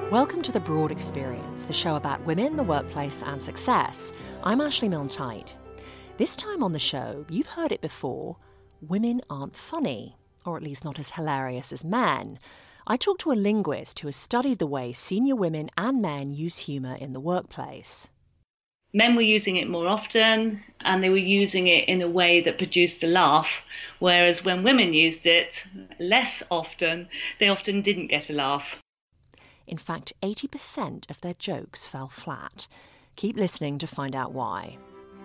Welcome to The Broad Experience, the show about women, the workplace and success. I'm Ashley Milne-Tyte. This time on the show, you've heard it before, women aren't funny, or at least not as hilarious as men. I talked to a linguist who has studied the way senior women and men use humour in the workplace. Men were using it more often, and they were using it in a way that produced a laugh, whereas when women used it less often, they often didn't get a laugh. In fact, 80% of their jokes fell flat. Keep listening to find out why.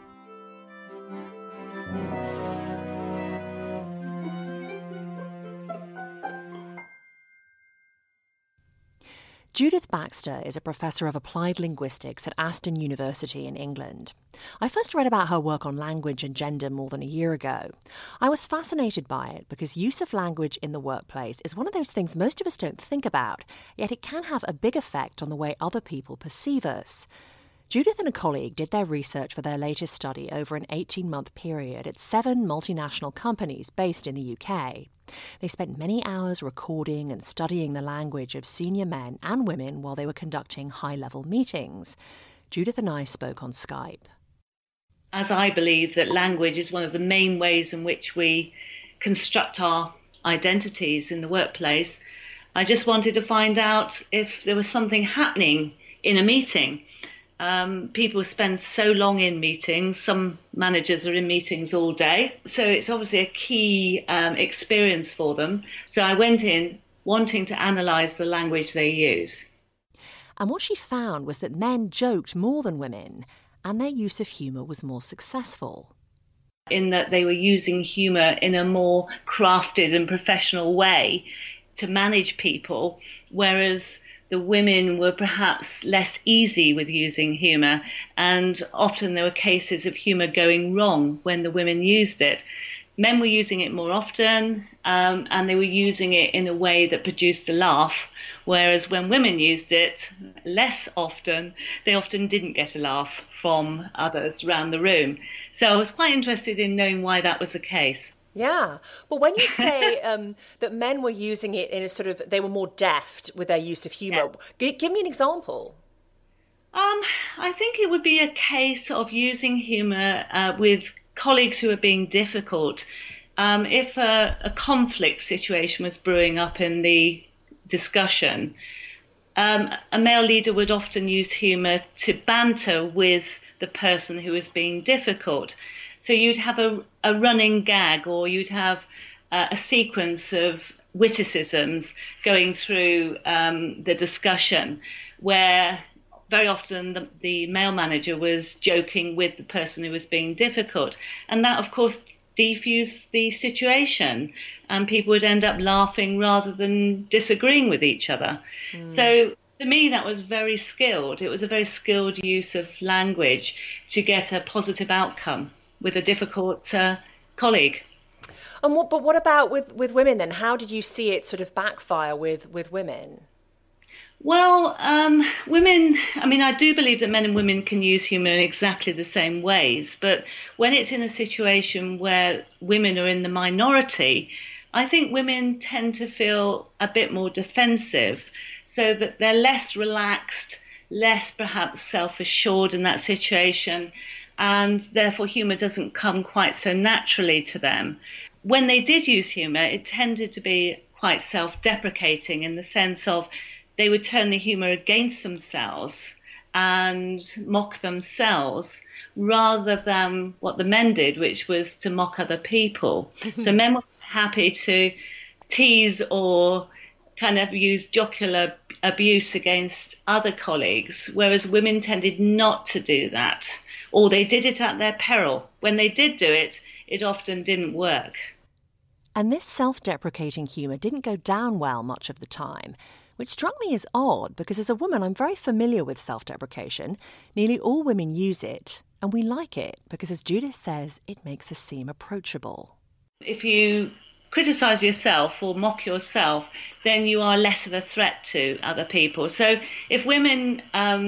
Judith Baxter is a professor of applied linguistics at Aston University in England. I first read about her work on language and gender more than a year ago. I was fascinated by it because use of language in the workplace is one of those things most of us don't think about, yet it can have a big effect on the way other people perceive us. Judith and a colleague did their research for their latest study over an 18-month period at 7 multinational companies based in the UK. They spent many hours recording and studying the language of senior men and women while they were conducting high-level meetings. Judith and I spoke on Skype. As I believe that language is one of the main ways in which we construct our identities in the workplace, I just wanted to find out if there was something happening in a meeting. People spend so long in meetings. Some managers are in meetings all day. So it's obviously a key experience for them. So I went in wanting to analyse the language they use. And what she found was that men joked more than women, and their use of humour was more successful. In that they were using humour in a more crafted and professional way to manage people, whereas the women were perhaps less easy with using humour, and often there were cases of humour going wrong when the women used it. Men were using it more often, and they were using it in a way that produced a laugh, whereas when women used it less often, they often didn't get a laugh from others around the room. So I was quite interested in knowing why that was the case. Yeah. But when you say that men were using it in a sort of, they were more deft with their use of humour, yeah. Give me an example. I think it would be a case of using humour with colleagues who are being difficult. If a conflict situation was brewing up in the discussion, a male leader would often use humour to banter with the person who is being difficult. So you'd have a running gag, or you'd have a sequence of witticisms going through the discussion, where very often the male manager was joking with the person who was being difficult. And that, of course, defused the situation, and people would end up laughing rather than disagreeing with each other. So to me, that was very skilled. It was a very skilled use of language to get a positive outcome with a difficult colleague. And what about with women then? How did you see it sort of backfire with women? Well, women, I mean, I do believe that men and women can use humour in exactly the same ways, but when it's in a situation where women are in the minority, I think women tend to feel a bit more defensive, so that they're less relaxed, less perhaps self-assured in that situation, and therefore humour doesn't come quite so naturally to them. When they did use humour, it tended to be quite self-deprecating, in the sense of they would turn the humour against themselves and mock themselves, rather than what the men did, which was to mock other people. So men were happy to tease or kind of use jocular abuse against other colleagues, whereas women tended not to do that, or they did it at their peril. When they did do it, it often didn't work. And this self-deprecating humour didn't go down well much of the time, which struck me as odd because as a woman I'm very familiar with self-deprecation. Nearly all women use it, and we like it because, as Judith says, it makes us seem approachable. If you criticise yourself or mock yourself, then you are less of a threat to other people. So if women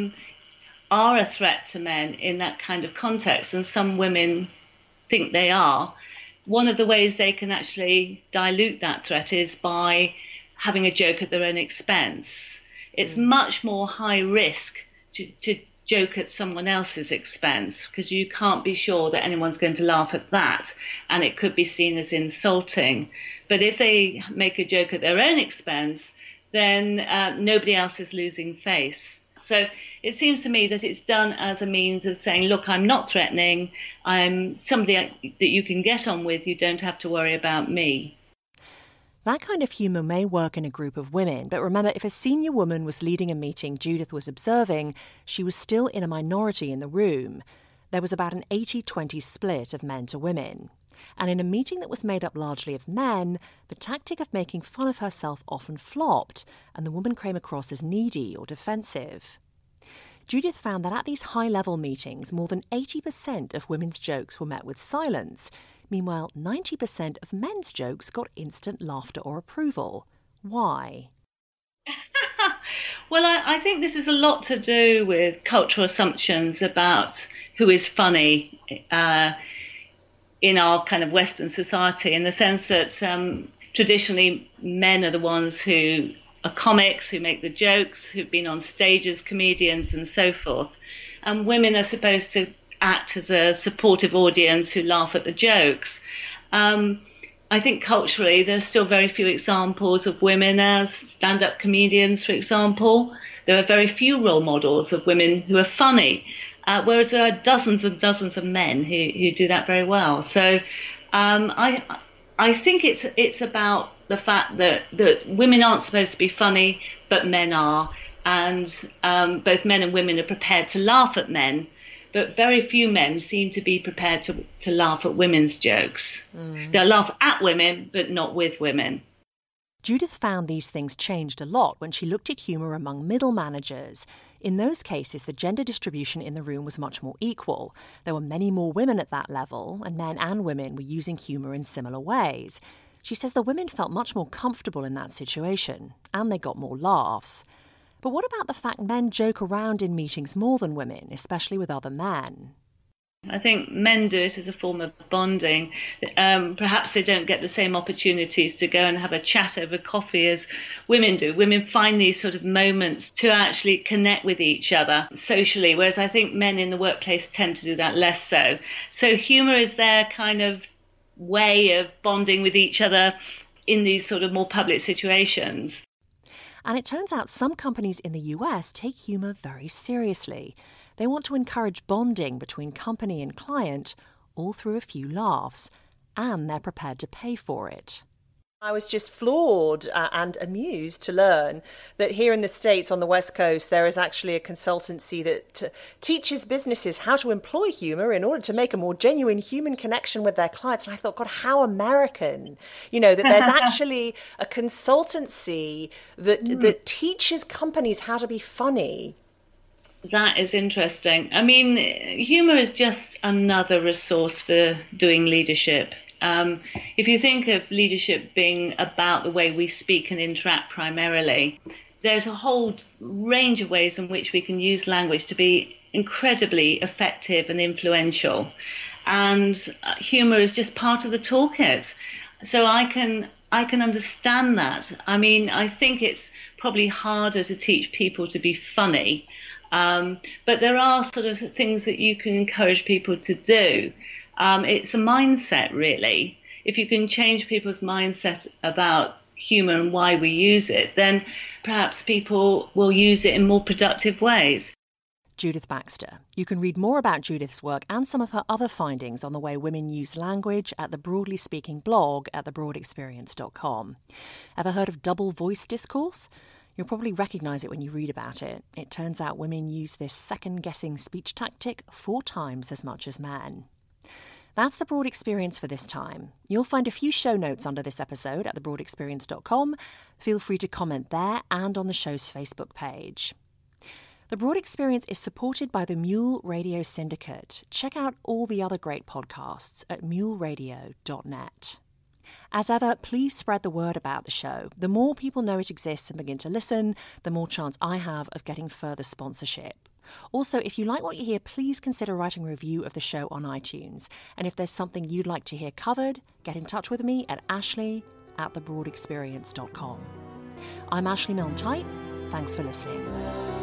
are a threat to men in that kind of context, and some women think they are, one of the ways they can actually dilute that threat is by having a joke at their own expense. It's much more high risk to joke at someone else's expense, because you can't be sure that anyone's going to laugh at that, and it could be seen as insulting. But if they make a joke at their own expense, then nobody else is losing face. So it seems to me that it's done as a means of saying, look, I'm not threatening, I'm somebody that you can get on with, you don't have to worry about me. That kind of humour may work in a group of women, but remember, if a senior woman was leading a meeting Judith was observing, she was still in a minority in the room. There was about an 80-20 split of men to women. And in a meeting that was made up largely of men, the tactic of making fun of herself often flopped, and the woman came across as needy or defensive. Judith found that at these high-level meetings, more than 80% of women's jokes were met with silence. Meanwhile, 90% of men's jokes got instant laughter or approval. Why? Well, I think this is a lot to do with cultural assumptions about who is funny in our kind of Western society, in the sense that traditionally men are the ones who are comics, who make the jokes, who've been on stage as comedians and so forth. And women are supposed to act as a supportive audience who laugh at the jokes. I think culturally there's still very few examples of women as stand-up comedians, for example. There are very few role models of women who are funny, whereas there are dozens and dozens of men who do that very well. So I think it's about the fact that women aren't supposed to be funny, but men are, and both men and women are prepared to laugh at men, but very few men seem to be prepared to laugh at women's jokes. They'll laugh at women, but not with women. Judith found these things changed a lot when she looked at humour among middle managers. In those cases, the gender distribution in the room was much more equal. There were many more women at that level, and men and women were using humour in similar ways. She says the women felt much more comfortable in that situation, and they got more laughs. But what about the fact men joke around in meetings more than women, especially with other men? I think men do it as a form of bonding. Perhaps they don't get the same opportunities to go and have a chat over coffee as women do. Women find these sort of moments to actually connect with each other socially, whereas I think men in the workplace tend to do that less so. So humour is their kind of way of bonding with each other in these sort of more public situations. And it turns out some companies in the US take humour very seriously. They want to encourage bonding between company and client, all through a few laughs, and they're prepared to pay for it. I was just floored and amused to learn that here in the States on the West Coast, there is actually a consultancy that teaches businesses how to employ humour in order to make a more genuine human connection with their clients. And I thought, God, how American, that there's actually a consultancy that teaches companies how to be funny. That is interesting. I mean, humour is just another resource for doing leadership. If you think of leadership being about the way we speak and interact primarily, there's a whole range of ways in which we can use language to be incredibly effective and influential. And humour is just part of the toolkit. So I can understand that. I mean, I think it's probably harder to teach people to be funny. But there are sort of things that you can encourage people to do. It's a mindset, really. If you can change people's mindset about humour and why we use it, then perhaps people will use it in more productive ways. Judith Baxter. You can read more about Judith's work and some of her other findings on the way women use language at the Broadly Speaking blog at thebroadexperience.com. Ever heard of double voice discourse? You'll probably recognise it when you read about it. It turns out women use this second-guessing speech tactic 4 times as much as men. That's The Broad Experience for this time. You'll find a few show notes under this episode at thebroadexperience.com. Feel free to comment there and on the show's Facebook page. The Broad Experience is supported by the Mule Radio Syndicate. Check out all the other great podcasts at muleradio.net. As ever, please spread the word about the show. The more people know it exists and begin to listen, the more chance I have of getting further sponsorship. Also, if you like what you hear, please consider writing a review of the show on iTunes. And if there's something you'd like to hear covered, get in touch with me at ashley@thebroadexperience.com. I'm Ashley Milne-Tyte. Thanks for listening.